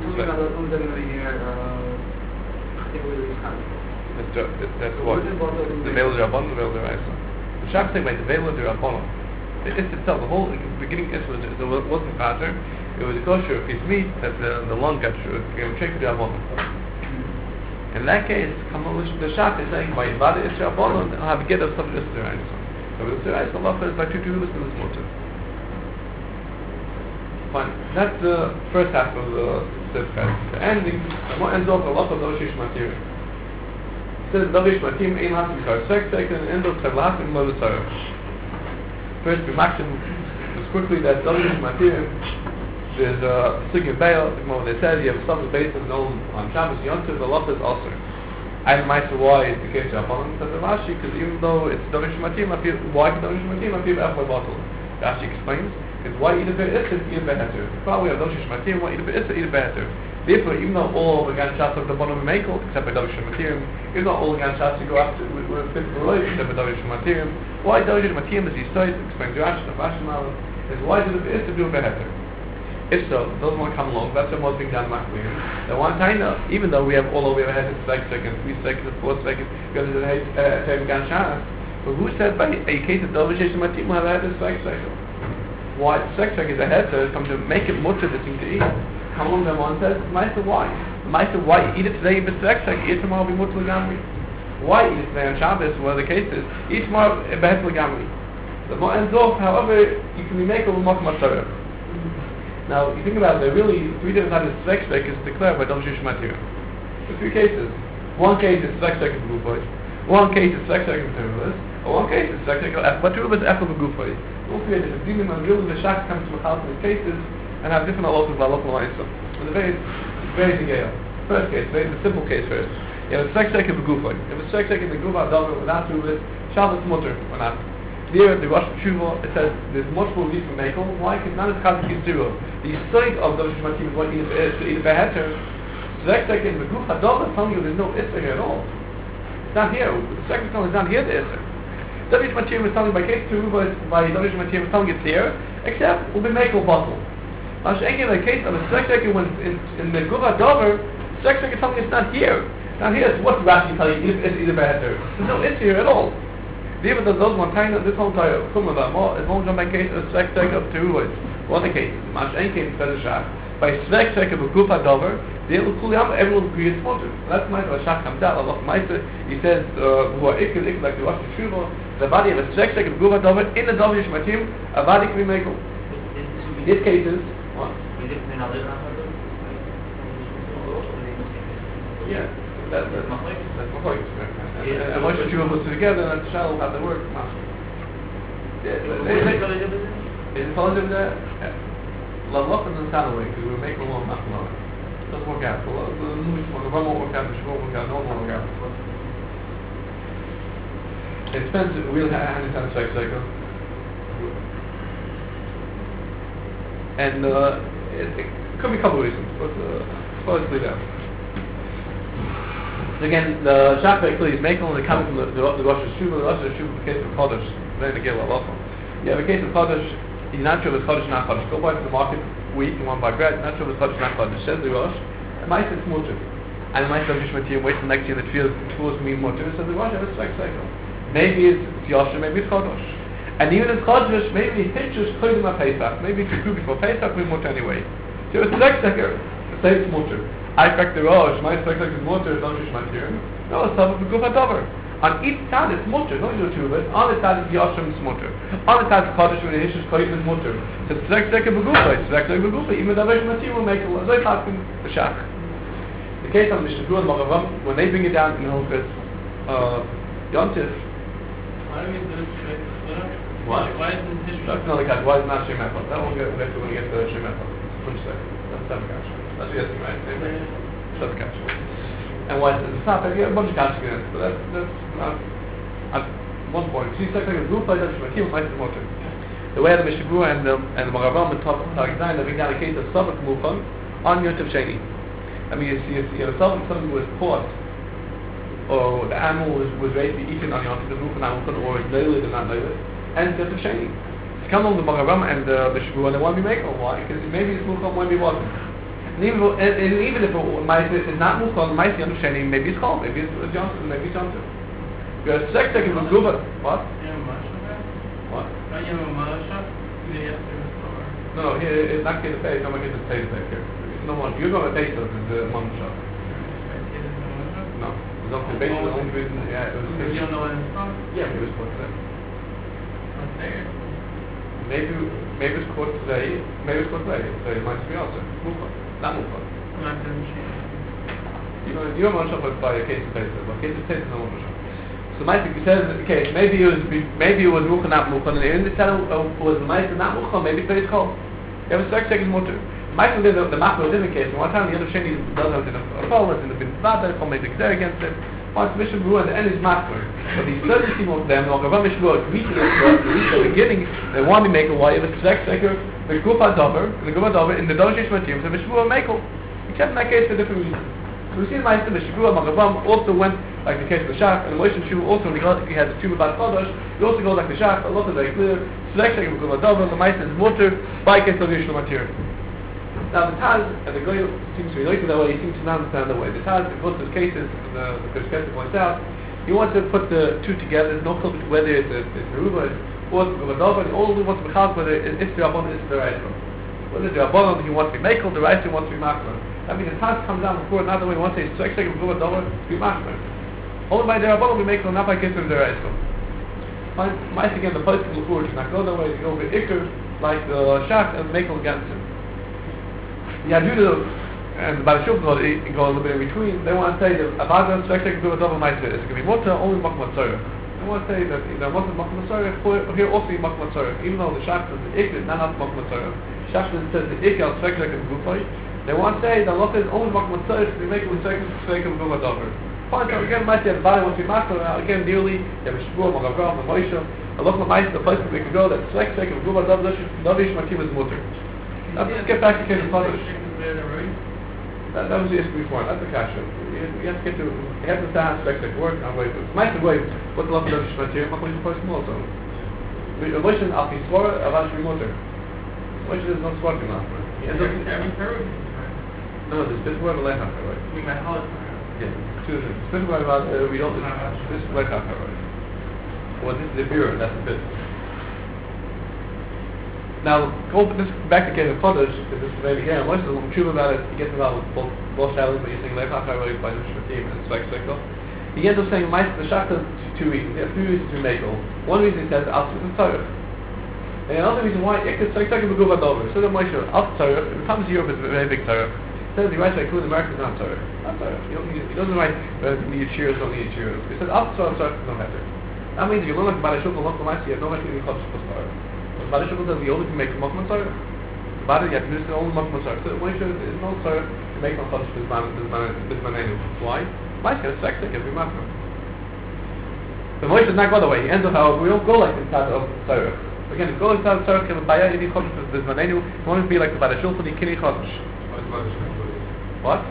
It's just, it's, that's what? The Veil of the Rabbanon, the Veil of the Raisa. The Shach saying by the Veil of the Rabbanon. It is itself, the whole beginning is, was, it wasn't Chater, it was a kosher piece of meat that the, the lung got came straight to the Rabbanon. In that case, the Shach is saying by Vada is the Rabbanon, I'll have a get of something else to the Raisa. So with the Raisa, Allah says by two Jews in this motor. Fine. That's the first half of the Sifkat. The ending, what ends off a lot of Davish Matir. Says Davish Matir, Ein Hasim Kar Sek Sek, and end of Tavlasim Lo L'Tzarech. First, we maxim just quickly that Davish Matir, there's a Sigurd Bail, they said you have some based on on Shabbos Yontif, the lot is also. I don't mind why it's the case of Rabbanon, says Rashi, because even though it's Davish Matir, why Davish Matir, Matir Echad Bottle. Rashi explains, it's why eat a bit Isser, eat a bit Heter. Probably have Davish Matir, why eat a bit Isser, eat a bit Heter. Therefore, even though all the Gan Shots of the bottom of Mekel, except by Davish Matir, even though all the Gan Shots you go after with a fit for life, except by Davish Matir, why Davish Matir is he says, explains Rashi, the Rashi Mal, is why did a bit Isser do a bit Heter? If so, those want to come along, that's what being done Maklim. The one time, even though we have all over, we have a six seconds, three seconds, four seconds, we have a time Gan Shas, but who said by a case of Davish Matir will have a head of six seconds? Why six seconds ahead to come to make it mutter the thing to eat? Come along, the one says, Meister, why? Meister, why eat it today but six seconds, eat tomorrow be mutter Gamri? Why eat it today on Shabbos, where the case is, eat tomorrow behet Gamri? The more ends off, however, you can make a Mokum Matzareh. Now, you think about it, there are really three different types of sex sek is declared by Davish Matir. There are three cases. One case is sex sek of Gufay. One case is sex sek of Terrorist. Or one case is sex sek of but Terrorist Echel of Gufay. All three are different. Dinim and really the Shach comes to a in cases and have different halachas by local lines. So, it's a very, very detailed. First case, very the simple case first. You have a sex sek of Gufay. You have a sex sek of the Gufay Dover without Terrorist, Shabbos Mutter or not. There, the Rosh Hashanah, it says there's much more reason for Mekel. Why? Because none of the Chazik is zero. The side of Davish Matir is what is to eat a beheter. Zek Zek in the Guf Hadov is telling you there's no Isser here at all. It's not here. The second one is not here, the Isser. Davish Matir was telling by case two, but by Davish Matir was telling it's here, except will be Mekel bottle. Now, in the case of a Zek Zek when in, in the Guf Hadov, Zek Zek is telling you it's not here. Not here, it's what Rashi tell you, it's eat a beheter. There's no Isser here at all. Even though those one kind of this whole entire some of them all, as long as I make case of Svek Sek of Teruah, one of the cases, Mash Ein case for the Shach, by Svek Sek of a Gufa Dover, they will cool out, everyone will agree it's Motor. That's nice when Shach comes out, Allah Meister, he says, who are Ikil, Ikil, like the Rosh Hashanah, the body of a Svek Sek of a Gufa Dover, in the Davish Matim, a body can be made. These cases, what? Yeah, that, that's my point. That's my point. And once you put together, and the shell will have the work. Is it followed in there? Lalach doesn't sound away because we make a long enough long. It doesn't work out. The one won't work out, the shul won't work out, no one won't work out. It depends, we'll have a hand sex cycle. And uh, it, it could be a couple of reasons, but uh, suppose leave out. So again, the Shach basically is making the coming from the, the, the Rosh Hashanah, the Rosh Hashanah, the case of Kodesh, then the Gil Allah. You have a case of Kodesh, you're not sure if it's Kodesh or not Kodesh. Go buy to the market wheat, you want to buy bread, not sure if it's Kodesh or not Kodesh. Says the Rosh, it might say it's Mutter. And it might say Davish Matir, wait till next year that feels towards me Mutter. Says the Rosh, it's like cycle. Maybe it's Yosha, maybe it's Kodesh. And even if Kodesh, maybe it's Hitchus, Kodim a Pesach. Maybe it's a group before Pesach, we Mutter anyway. So it's like cycle, say it's Mutter. I expect the Rosh, my expect like the Mutter, Davish Matir. No, it's not a Gufa Dover. On each side it's Mutter, don't you do two of it. On the side it's Yoshem, it's Mutter. On the side it's Kodesh, when the Hitchus, Kodim is Mutter. So it's like a Begufa, it's like a Begufa. Even Davish Matir will make a lot. So it's not the Shach. The case of Mishnah and Moravam, when they bring it down in Hilchos uh, Yontif. Why do we do it? What? Why isn't Hitchus? That's another guy. Why is it not Shem Echad? That won't get to when we get to Shem Echad. One second. That's seven guys. That's the yes, right? Seven guys. And why is it? It's not, you have a bunch of guys against it, but that's, that's not, at one point. See, it's like a group like that, Shemakim, might be more. The way the Mishnah and the, and the Moravam and Top Tarek Zayin, they bring down a case of Sabbath Mukham on Yontif Sheni. I mean, you see, you see, a Sabbath, something was caught, or the animal was, was ready to be eaten on Yontif, the Mukham animal, or it's Leilid or not Leilid, and Yontif Sheni. It's come along the Moravam and the Mishnah, and they want to be making. Why? Because maybe it's Mukham, maybe it wasn't. And even, and, and even if it is not Mukham, might be understanding, maybe it's called, maybe it's Johnson, maybe it's Johnson. Because sex second was Guba. What? What? No, no, here it's not getting paid, no one gets paid here. No one, you're going to pay stuff in the month shop. No, it's not the base of the only reason, yeah, it was. You don't know when it's from? Yeah, it was what's that? What's there? No, maybe maybe it's caught today, maybe it's caught today. So it might be also mufa, not mufa. You know, you don't want to by a case of basis, but case of basis no one. So might be says in the case, maybe it was maybe it was mucha not mucha, and in the tell was the mice not mucha, maybe it's called. You have a sex second motor. Might be the the machlo in the case. One time the other sheni doesn't have a problem, and the bin vada come make there against it. Once Mishnah Berurah and the end is Machmer. But these thirty people of them, or Rav Mishnah Berurah agreed to this at the beginning, they want to make a way of a sex seeker, the Gufa Dover, and the Gufa Dover in the Doshish Matim, so Mishnah Berurah make it. Except in that case for different reasons. So we see in my Mishnah Berurah, Magavam also went like the case of the Shach, and the Moshe Shu also, when he had the tumor about Chodosh, he also goes like the Shach, a lot of very clear, sex seeker, the Gufa Dover, the Mice is water, by case of the Yishul Matir. Now the Taz, and the Goy seems to be looking that way, he seems to not understand that way. The Taz, in both those cases, the, the Perspective points out, he wants to put the two together, there's no clue whether it's a Meruba or it's a Dova, and all he wants to be chalk whether it's the Rabban or it's the Raisa. Whether it's the Rabban, he wants to be Mekel, the Raisa wants to be Machmer. I mean, the Taz comes down before another way, he wants to say, it's actually a Dova to be Machmer. Only by the Rabban will be Mekel, not by case of the Raisa. Might again, the post of the Furj, not go that way, to go with Iker, like the Shach, and Mekel against him. The Yajudah and the Balashuk go, go a little bit in between. They want to say that Avada Svektek do a double Maisa is going to be Mutter, only Makmat Tzorah. They want to say that either Mutter Makmat Tzorah, here also Makmat Tzorah. Even though the Shach says the Ik is not not Makmat Tzorah. Shach says the Ik al Svektek is Gufay. They want to say that Allah says only Makmat Tzorah, so they make it with Svektek of Guma Dover. Fine, so again, might say the body wants to be Makmat, again, nearly, you have a Shbur, Magavram, Moshe. Allah might the place where we can go that Svektek of Guma Dover, Dovish Matim is Mutter. Now let's get back to Kevin Kodesh. That, that was the issue before. That's the kasha. You, you have to get to. You have to start how sex work. I'm waiting. Might be wait. What's the love of the shmatir? I'm going to post more so. The relation of the swore about the motor. Which is not sworking enough. No, this this word of lecha right. We might hold. Yeah. Two things. This word about uh, we don't. This is lecha right. Well, this is the bureau. That's the bit. Now, go this, back to Kevin Kodesh, because this is maybe again, most of them true about it, he gets about both both shadows, but you're saying Leif HaCharoi by the Shmatim and Svek Sekol. He ends up saying, the Shach has two reasons, there are three reasons to make all. One reason he says, Al Tzorach Tzorach. And another reason why, Ekut Svek Sekol Beguva Dover. So that Moshe, Al Tzorach, if it comes to Europe, it's a very big Tzorach. He says, he writes like, in America, it's not Tzorach. Not Tzorach. He, he doesn't write, whether you need cheers or don't need cheers. He says, Al Tzorach Tzorach is no matter. That means if you learn like Balashuk and Local Master, you have no matter in the Chodesh Tzorach. Balashuk says you only can make a Makman Tzorah. The body you have to do the only Makman Tzorah. So Moshe is no Tzorah to make on Chodesh Bismanenu. Why? Moshe has sex like every Makman. So Moshe does not go that way. He ends up, however, we don't go like the inside of Tzorah. Again, if you go inside of Tzorah, you have a Chodesh Bismanenu. You want to be like the Balashuk for the Kini Chodesh. What?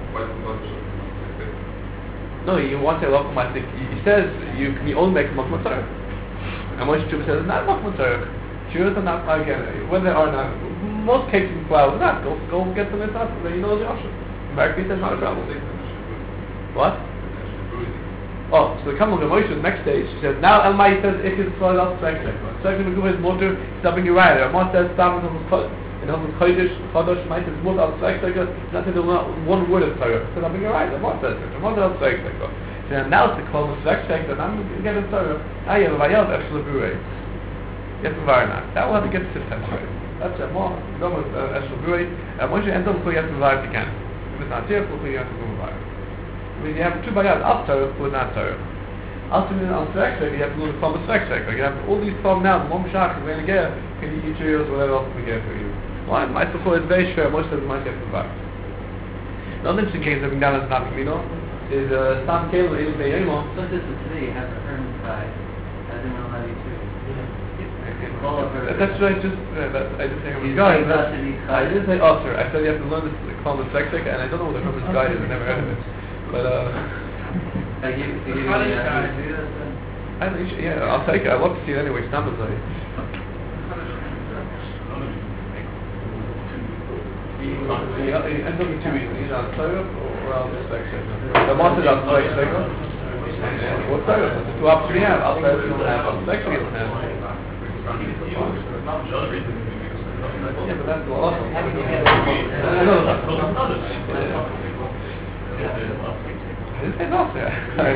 No, you want to say Local Master. He says you can only make a Makman Tzorah. And Moshe Tshuva says it's not Makman Tzorah. Jews are not again, when they are not, most cases in cloud not go go get them in touch, then you know the option. America says not a problem. What? Oh, so they come on the Moshe the next stage. She says now El Mai says if it's for us sex sex. Second we go his motor stopping you right. Ramon says stop in his foot. In his Chodesh, Chodesh might his motor sex sex. Nothing to one word of Torah. So stopping you right. Ramon says it. Ramon says sex sex. So now it's the call of sex sex and I'm getting Torah. I have a vayel actually bure. Yes, Varna. That will have to get to ten right. That's a more normal Eshel Brui. And once you enter before you have to Var if you can. If it's not here, before you have to go Var. I mean, you have two bayad, up Torah, but not Torah. Also, in on Svek you have to go to the Klom of Svek You have all these problems now, the Mom Shach is going to get, can you eat cereals, whatever else we get for you. Why? My support is very fair, most of them might get to Var. Another interesting case that we down as an Abkamino is Stam Kelo, Elis Beyemo. So this is today, you have a hermit guy, as in Al ninety-two. That's what I just, uh, that, I just think I'm a guy. I didn't say officer. I said you have to learn this called the sex and I don't know what the Herman's guy is. I've never heard of it. But, uh... I give you the guy. I think, yeah, I'll take it. I'd love to see it anyway. It's not as like... He ends up with two reasons. Either on Torah or on the sex The monster is on sex What's Torah? There's two options we have. I'll say we don't have. On sex we don't have. Yeah, but that's awesome. It's it's also, yeah. I,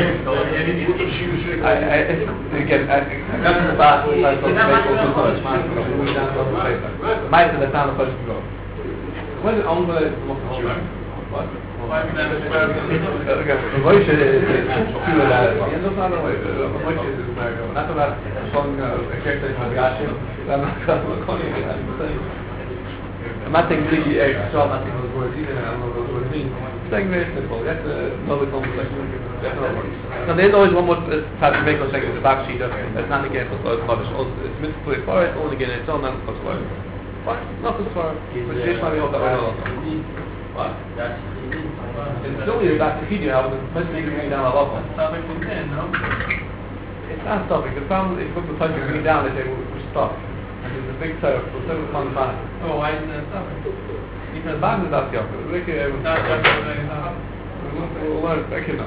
I, it's, again, I, that's the fact that I thought make all the first man to go. Might have the time of first to go. When the only the most whole what? Okay, the voice is true that and that's not the way. The voice is America. Not about song a character in the Gashi. I'm not calling it. I'm not saying really uh, so I'm not saying those words either. I don't know those words mean. It's saying very simple. That's another conversation. Now there's always one more type of vehicle saying it's a back sheet. That's not against the Lord's Kaddish. It's mitzvah for it, only again it's all not the Lord. Fine, not as far. But just maybe hope that we're not also. What? It's only back to Fiji now, but it's maybe bringing down a lot more. It's not stopping. The problem is when the place is bringing down, they say we're stuck. And there's a big surf, so seven on the back. Oh, why isn't it stopping? Because the band is that young. We'll learn, I can know.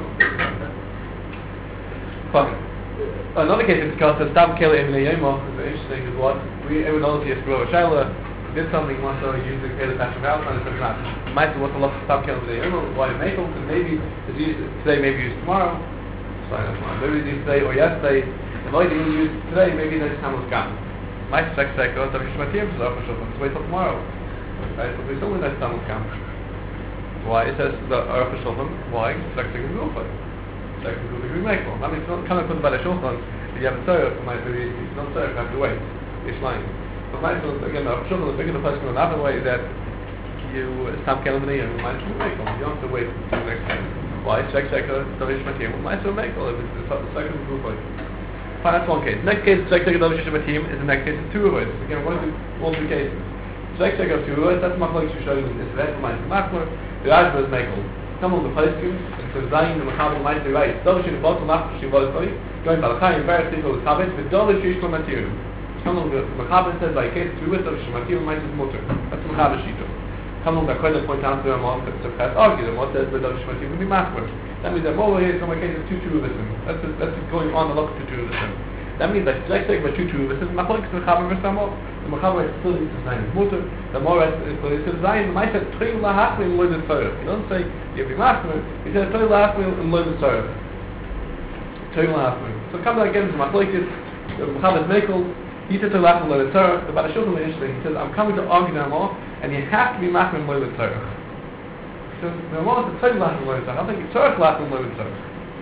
Fine. Another case is because the Stam Kele Emile Yemo is interesting is what we everyone knows he has to grow a Shaila did something once so he used the Kele Passion Valentine and said not. Might be what's a lot of Stam Kele Emile Yemo, why you make them, because maybe it's used today, maybe used tomorrow. Sorry, not tomorrow. Maybe it's used today or yesterday. And why didn't you use today, maybe next time was gone. Might check cycle, so we should material for the Let's wait till tomorrow. Right, so we still with next time was gone. Why? It says the Aruch HaShulchan, why? Sex is real for it. Sex is real to make one. I mean, it's not kind of put by the Shulchan, but you have a Torah, it might be, it's not Torah, you have to wait. It's lying. But my son, again, the Aruch HaShulchan, the bigger the person another way is that you stop Kelvin and might as well make one. You don't have to wait until the next time. Why? Sex cycle, Davish Matiyim, might as well make one if it's the second group for it. Fine, that's one case. Next case, Sex cycle, Davish Matiyim, is the next case, it's two of it. Again, we're going to do all three cases. Sex cycle, two of it, that's my place to show you this. That's my Machmer. The Rajba is Mekel. Come on the place to and to Zayin and Machabal might be right. Davish in the bottom after she was going by the Chai and various people with Chabit, but Davish is for Matiyim. Come on the Machabal says by case two of it, Davish Matiyim might be mutter. That's the Machabal Shito. Come on the Kohen point out to them all, to perhaps argue them, what says the Davish Matiyim will be Machmer. That means that over here, in my case, it's two Truvism. That's that's going on a lot to Truvism. That means that Sex cycle by two Truvism, Machabal is Machabal versus Amor. The Machabal is still needs to sign his mutter. The more is for his Zayin, the might say Trim Lahachmi and Loy the Torah. He doesn't say you'll be Machmer, he says Trim Lahachmi and Loy the Torah. Trim Lahachmi. So come back again to Machlokes, the Machabal is Mekel, he says Trim Lahachmi and Loy the Torah. The Baal HaShulchan is interesting. He says, I'm coming to argue them all, and you have to be Machmer and Loy the Torah. He says, the one is Trim Lahachmi and Loy the Torah. I don't think it's Torah Lahachmi and Loy the Torah.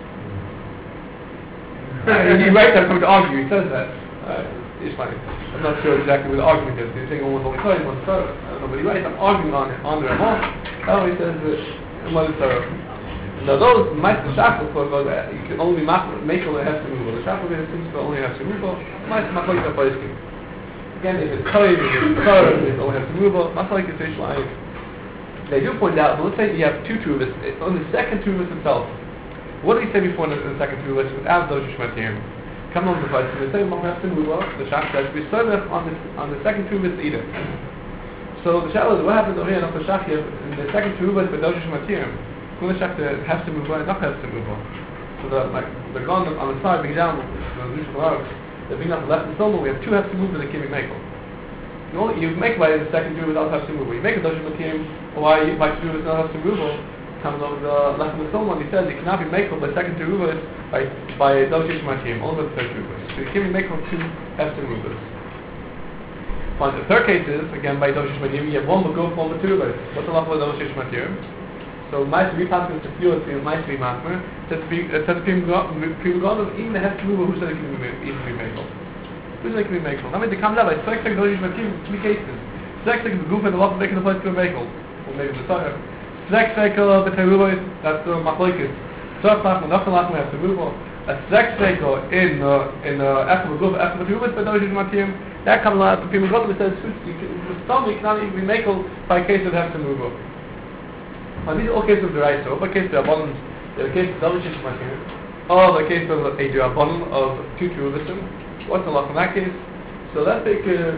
He writes I'm coming to argue, he says that. Uh, It's fine. I'm not sure exactly what the argument is. He's saying almost all the time, one's Torah. I don't know, but he writes, I'm arguing on it, on the Ramah. Now he says that one is Torah. Now those, might the Shachal for go that you can only make all the Hefsim Rubo. The Shachal is only Hefsim Rubo. Might not like the Paiskim. Again, if it's Torah, if it's Torah, it's only Hefsim Rubo. Not like it's Ishmael. They do point out, but let's say you have two Truvas. On the second Truvas itself, what did he say before in the, in the second Truvas without those Shematim? Come on the fight. So we say Mohammed Ruba, the Shach says we serve on the on the second two with either. So the Shach is what happens over here in the Shach in the second two with the Dojish Matirim. When the Shach has to move on, not has to move on. So the like the gun on the side being down the Lucian Arabs, they being up the left and silver, we have two has to move in the Kimi Mekel. You know, you make by the second two without have to move. You make a Dojish Matirim, why you like to do with not have to move comes over the left and the silver, he says it cannot be Mekel by second two ruvas by by Dojish Matirim, only by the third ruvas. So you can be Mekel two Hefsim ruvas. Fine, the third case is, again by Dojish Matirim, you have one Beguf, one Betu ruvas. What's the lot of Dojish Matirim? So might be passing to fuel to might be Machmer, says to be people gone even the Hefsim ruvas, who said it can be even be Mekel? Who said it can be Mekel? I mean they come down by Sex like Dojish Matirim, three cases. Sex like Beguf and the lot of making the place to be Mekel. Or maybe the Torah. Sex cycle of the Teruba, that's the Machlokes. Tzarch Lachman, Nachman Lachman has Teruba. A sex cycle in uh, in Echel Beguf, Echel Teruba, but Dojish Matirim, that comes out to people Beguf, it says, the stomach cannot even be Mekel by case of Hefsim Ruba. Now these are all cases of the right, so by case of the abundance, the case of Dojish Matirim, or the case of a abundance of two Terubisim. What's the law in that case? So let's take uh,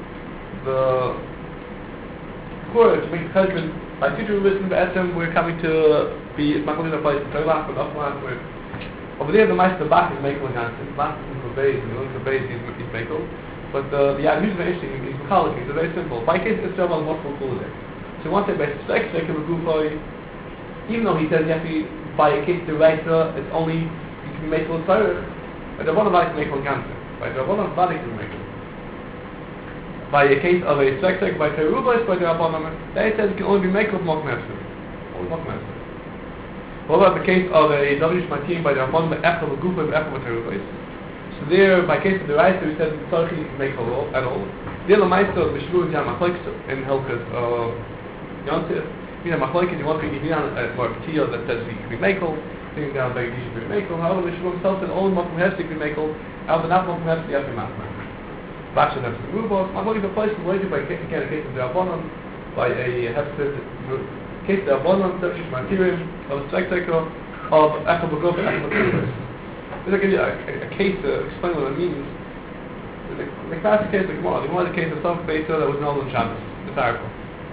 the Korah to make the husband. By future listen to Etzem, we're coming to be Machlokes in a place to Torah and Ochlan. Over there, the Meister Bach is Mekel against it. Bach is for Beis, and the Beis is Mekel. But the Yad Huzma Ishting is Mechalik, it's very simple. By case, it's Shabbat multiple cool there. So once they by sex, they can remove, even though he says you have to be by a case the writer, it's only you can be made for Torah. By the one of us make on cancer. By the one of body can make it. By a case of a sex sex by Terubas, by the Rabbanon, they said it can only be made of Moknefsel. Only Moknefsel. What about the case of a W Shmatim by the Rabbanon, by Echel, by Gufa, by Echel, by Terubas? So there, by case of the writer, we said the Torah can make all at all. The other Meister of the Shvu and Jamachlik in Helkas of Yontif. You know, Machlokes, you want to be on a more Ketiyah that says you can be Mekel, sitting down by you can be Mekel. However, the Shvu himself said only Mokum Hefsek can be Mekel, out of the not Mokum Hefsek, you have to be Machmer. Bakshan has to move on. Machlokes is a place related by a case of the Rabbanon, by a Hefsek, case of the Rabbanon, the material of a spectacle of Echel B'Gov and Echel B'Gov. This will give you a, a, a case to explain what it means. The, the classic case of the Gemara, the Gemara is a case of some Beisa that was known on Shabbos, the Tarikul.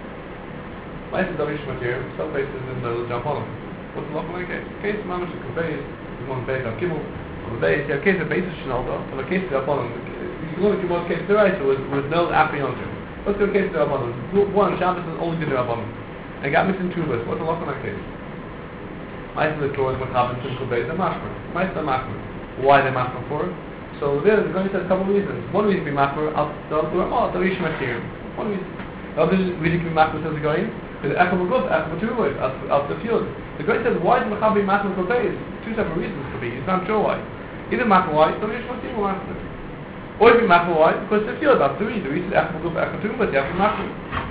Life is Davish material, some places in the Japan. What's the local case? Case of Mamash, the Kubeis, the one Beis, the Kimmel, on the Beis, you have a case of Beis of Shinaldo, and a case of Japan. You can look at one case of the right, so with no apprehension. What's the case of the Japan? One, Shabbos is only the Japan. And got missing two of us. What's the local case? Life is the Torah, what happens in Kubeis, the Mashmer. Life is the Mashmer. Why they Mashmer for? So there, the Gemara says a couple of reasons. One reason to be Mashmer, the Ramah, the Rish material. One reason. The other reason to be Mashmer says the going. The Echel B'Gov, Echel B'Turuv, out the field. The Gemara says, why does Machab be Machmer for Beis? Two separate reasons to be. It's not sure why. Either Machmer why, so Rish Matim will Machmer. Or if you Machmer why, because the field, that's the reason. The reason is Echel B'Gov, Echel B'Turuv, you have to be Machmer.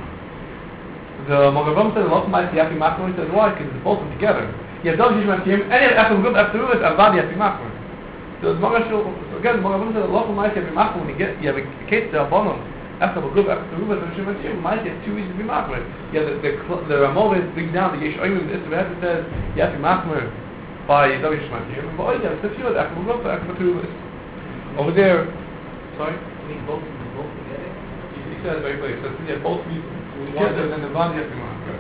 The Mogavam says, a lot of mice, you have to be Machmer. He says, why? Because it's both of them together. You have Davish Matim, and you have Echel B'Gov, Echel B'Turuv, and Vadi, you have to be Machmer. So the Mogavam, so again, the Mogavam says, a lot of mice, you have to be Machmer when you get, you have a case to Rabbanon. After the group, after the group, after the Shematim, might have two reasons to be machmer. Yeah, the the the Ramah brings down the Yesh Oimim. The Isra says you have to be machmer by Davish Shematim, and by Oida, the field after the group, after the group. Over there, sorry. We both both together. He says very clearly. So you have both reasons together, then the body has to be machmer.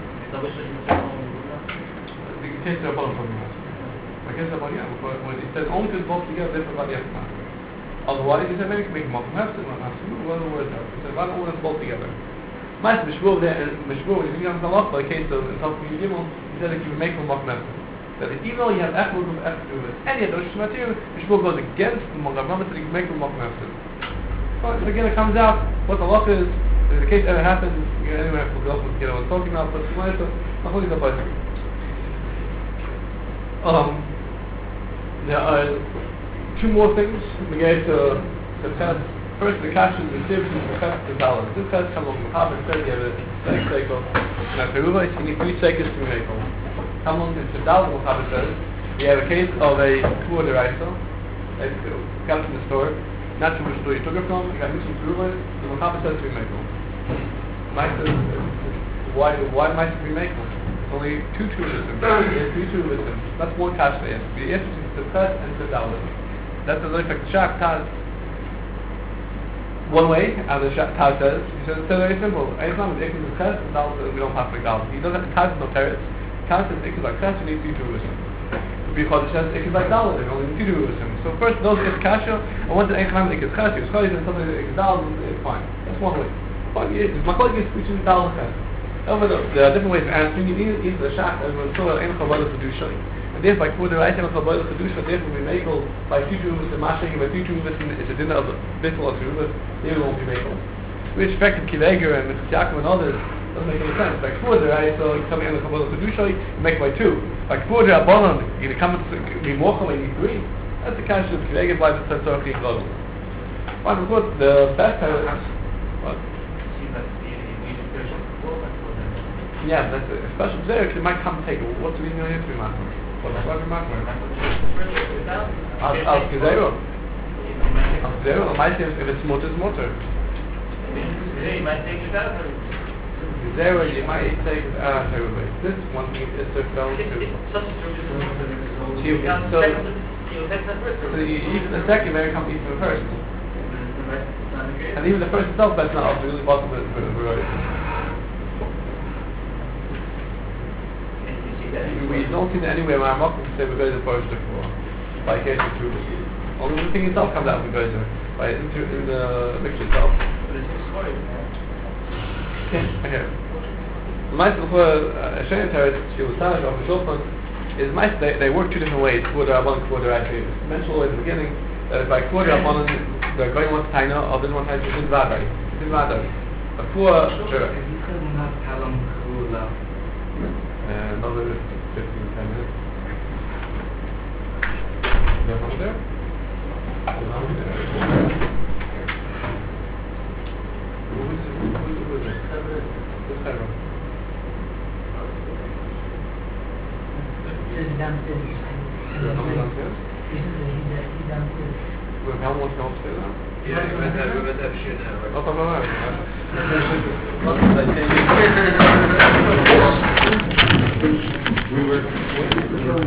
The case of Rabbanon from the machmer. I guess about yeah, but when it says only because both together, therefore body has to be machmer. Otherwise, he said, maybe you can make them up from Hefsek, not Hefsek, what are the words out? He said, why don't we both together? Mice Mishvur there, and Mishvur, when you become Halach, by case of in Talmud Gimel, he said that you can make them up from Hefsek. That even though you have Echel of Echel with any of those material, Mishvur goes against the Mogavam, so you can make them up from Hefsek. But again, it comes out, what the Halach is, if the case ever happens, you can anyway have to go, you know, what I'm talking about, but it's not only the Pesach. Um, there are two more things we get to the test. First, the cash is the sibs and the test the dollars. This test comes from Machab and says you have a sex cycle. And at Peruva, you need three seconds to make it. Come on, it's a dollar Machab says. You have a case of a poor deriso. It comes from the store. Not too much store you took it from. You got missing Peruva. The Machab says to be make it. Mice is, why, why mice we make it? Only two two wisdom. There's three two wisdom. That's one cash for you. The answer is the test and the dollar. That's the like Shach Taz. One way, as the Shach Taz says, he says it's very simple. Anytime it's equal to Ches, we don't have to Dal. He doesn't have Taz no teretz. Taz says equal like Ches, you need two wisdom. Because it says equal like Dal, you only need two wisdom. So first, those get Kasha, and once it anytime it gets Ches, it's Ches, and something that Dal, it's fine. That's one way. But it's my colleague is between Dal and Ches. However, there are different ways of answering. You need either the Shach, and we're still in Chabbalah to do Shali. And therefore, by Kvod Reis and Chabbalah Chedush, but therefore we make all by two Truvas and Mashing, by two Truvas it's a dinner of Bittul of Truvas, they won't be made all. We expect in Kiveger and Mitzvah Yaakov and others, doesn't make any sense. By Kvod Reis, so you come in the Chabbalah Chedush, you make by two. By Kvod Rabbanon, you come to be Mochel and you three. That's the kind of Kiveger by the Tzorach in Global. But of course, the best part is, what? Yeah, that's a special there. It might come take. What's the reason you have to be machmer? What's the reason machmer? Al al gezero. Al gezero. Al might if it's motor, it's motor. You might take it out. Gezero, you might take it out of everybody. This one thing is to go to. It's such a So you so so even the second may come even the first. And even the first itself, that's not really possible for the variety. We don't see that anywhere where I'm not going to say we're going to approach the floor by case of truth. Only the thing itself comes out with goes by in, in the mixture itself. But it's a story, okay. Okay. The mice before a shame teretz, she was telling of the shulchan, is mice they, they work two different ways. Quarter Rabbanon, quarter actually. It's mentioned always in the beginning that by quarter Rabbanon the guy wants taina, or didn't want taina, it's in vadai. It's in vadai. Before sure. Uh, another fifteen, ten minutes. Is there one there? Who is it? Who is it? Who's Chevron? He's downstairs. Is there someone downstairs? He's he's downstairs. Wait, how much go upstairs now? Yeah, we're meant to have, we're meant to have shit now, right? Oh, no, no, no. We were